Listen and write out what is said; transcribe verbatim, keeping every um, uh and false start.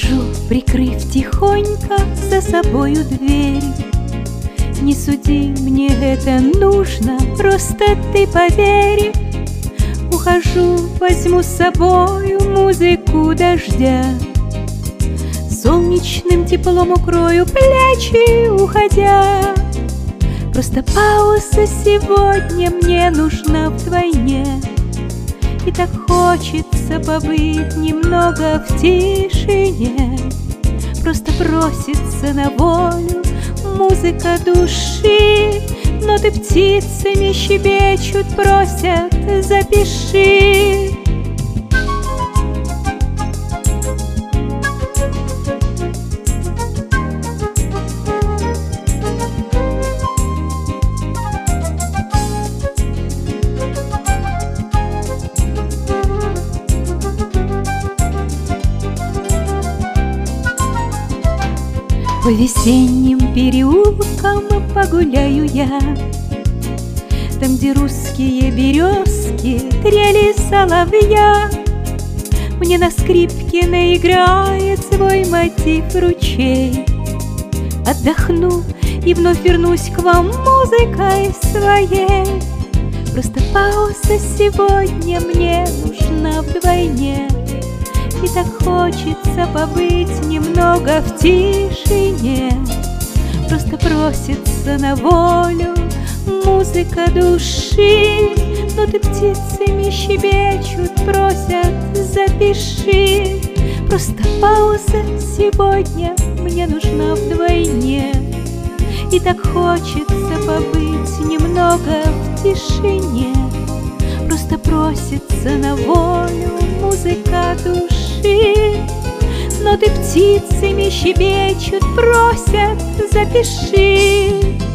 Ухожу, прикрыв тихонько за собою дверь. Не суди, мне это нужно, просто ты поверь. Ухожу, возьму с собою музыку дождя, солнечным теплом укрою плечи, уходя. Просто пауза сегодня мне нужна вдвойне. И так хочется побыть немного в тишине. Просто просится на волю музыка души. Ноты птицами щебечут, просят: запиши. По весенним переулкам погуляю я, там, где русские березки трели соловья. Мне на скрипке наиграет свой мотив ручей. Отдохну и вновь вернусь к вам музыкой своей. Просто пауза сегодня мне нужна вдвойне. И так хочется побыть немного в тишине. Просто просится на волю музыка души. Ноты птицами щебечут, просят: запиши. Просто пауза сегодня мне нужна вдвойне. И так хочется побыть немного в тишине. Просто просится на волю музыка души. Ноты птицами щебечут, просят: запиши.